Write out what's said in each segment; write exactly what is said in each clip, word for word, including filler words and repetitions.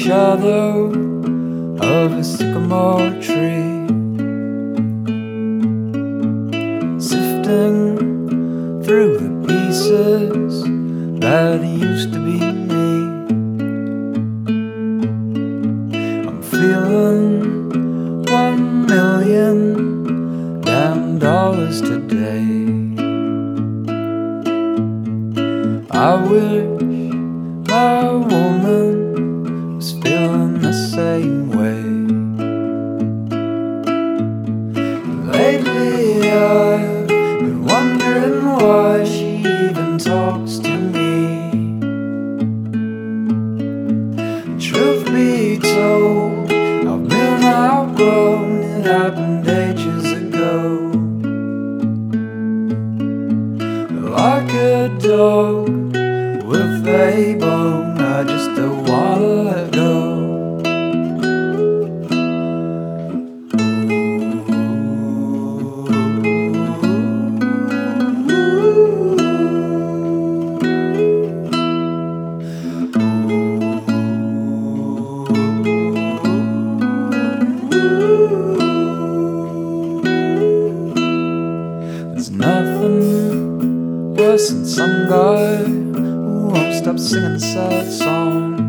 shadow of a sycamore tree, sifting through the pieces that used to be me. I'm feeling one million damn dollars today. I wish my woman was feeling the same way. Lately I've been wondering why she even talks to me. Truth be told, I've been outgrown, it happened ages ago. Like a dog with a bone, I just don't wanna let go. There's nothing worse than some guy who won't stop singing sad songs.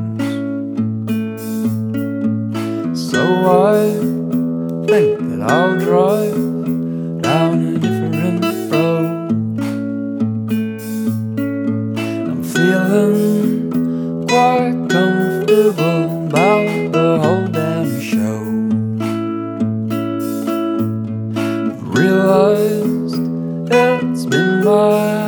So I think that I'll drive down a different road. I'm feeling quite comfortable about the whole damn show. I've realized it's been my